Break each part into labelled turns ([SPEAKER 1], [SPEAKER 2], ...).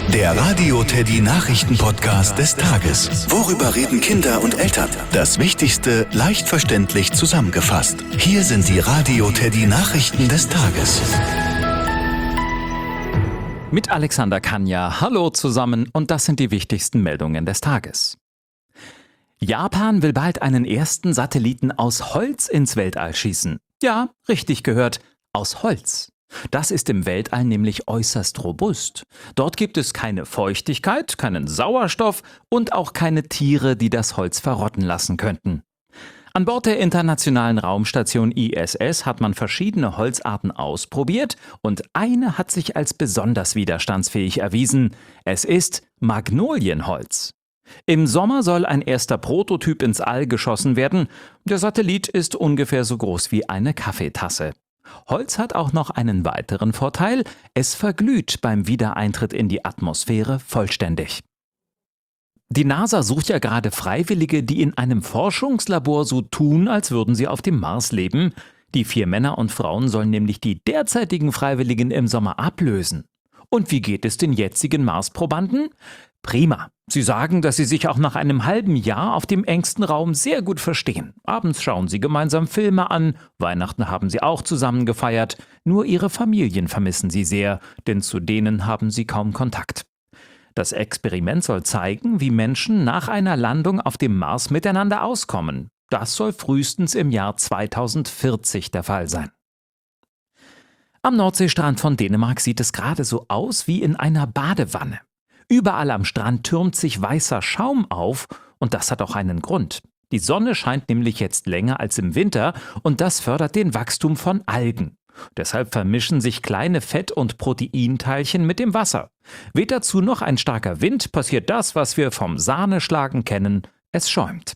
[SPEAKER 1] Der Radio Teddy Nachrichten-Podcast des Tages. Worüber reden Kinder und Eltern? Das Wichtigste leicht verständlich zusammengefasst. Hier sind die Radio Teddy Nachrichten des Tages.
[SPEAKER 2] Mit Alexander Kania. Hallo zusammen und das sind die wichtigsten Meldungen des Tages. Japan will bald einen ersten Satelliten aus Holz ins Weltall schießen. Ja, richtig gehört, aus Holz. Das ist im Weltall nämlich äußerst robust. Dort gibt es keine Feuchtigkeit, keinen Sauerstoff und auch keine Tiere, die das Holz verrotten lassen könnten. An Bord der internationalen Raumstation ISS hat man verschiedene Holzarten ausprobiert und eine hat sich als besonders widerstandsfähig erwiesen. Es ist Magnolienholz. Im Sommer soll ein erster Prototyp ins All geschossen werden. Der Satellit ist ungefähr so groß wie eine Kaffeetasse. Holz hat auch noch einen weiteren Vorteil: es verglüht beim Wiedereintritt in die Atmosphäre vollständig. Die NASA sucht ja gerade Freiwillige, die in einem Forschungslabor so tun, als würden sie auf dem Mars leben. Die 4 Männer und Frauen sollen nämlich die derzeitigen Freiwilligen im Sommer ablösen. Und wie geht es den jetzigen Mars-Probanden? Prima. Sie sagen, dass sie sich auch nach einem halben Jahr auf dem engsten Raum sehr gut verstehen. Abends schauen sie gemeinsam Filme an, Weihnachten haben sie auch zusammen gefeiert. Nur ihre Familien vermissen sie sehr, denn zu denen haben sie kaum Kontakt. Das Experiment soll zeigen, wie Menschen nach einer Landung auf dem Mars miteinander auskommen. Das soll frühestens im Jahr 2040 der Fall sein. Am Nordseestrand von Dänemark sieht es gerade so aus wie in einer Badewanne. Überall am Strand türmt sich weißer Schaum auf und das hat auch einen Grund. Die Sonne scheint nämlich jetzt länger als im Winter und das fördert den Wachstum von Algen. Deshalb vermischen sich kleine Fett- und Proteinteilchen mit dem Wasser. Weht dazu noch ein starker Wind, passiert das, was wir vom Sahneschlagen kennen: es schäumt.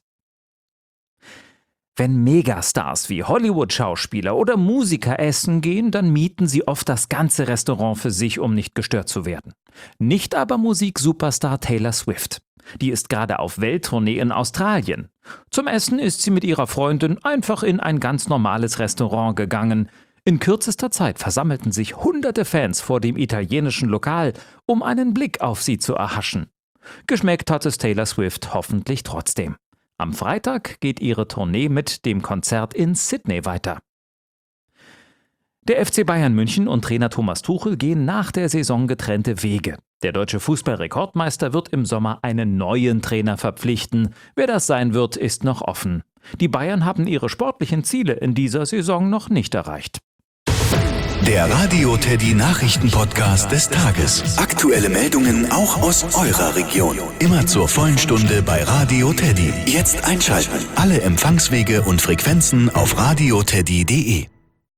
[SPEAKER 2] Wenn Megastars wie Hollywood-Schauspieler oder Musiker essen gehen, dann mieten sie oft das ganze Restaurant für sich, um nicht gestört zu werden. Nicht aber Musiksuperstar Taylor Swift. Die ist gerade auf Welttournee in Australien. Zum Essen ist sie mit ihrer Freundin einfach in ein ganz normales Restaurant gegangen. In kürzester Zeit versammelten sich hunderte Fans vor dem italienischen Lokal, um einen Blick auf sie zu erhaschen. Geschmeckt hat es Taylor Swift hoffentlich trotzdem. Am Freitag geht ihre Tournee mit dem Konzert in Sydney weiter. Der FC Bayern München und Trainer Thomas Tuchel gehen nach der Saison getrennte Wege. Der deutsche Fußball-Rekordmeister wird im Sommer einen neuen Trainer verpflichten. Wer das sein wird, ist noch offen. Die Bayern haben ihre sportlichen Ziele in dieser Saison noch nicht erreicht.
[SPEAKER 1] Der Radio Teddy Nachrichten-Podcast des Tages. Aktuelle Meldungen auch aus eurer Region. Immer zur vollen Stunde bei Radio Teddy. Jetzt einschalten. Alle Empfangswege und Frequenzen auf radioteddy.de.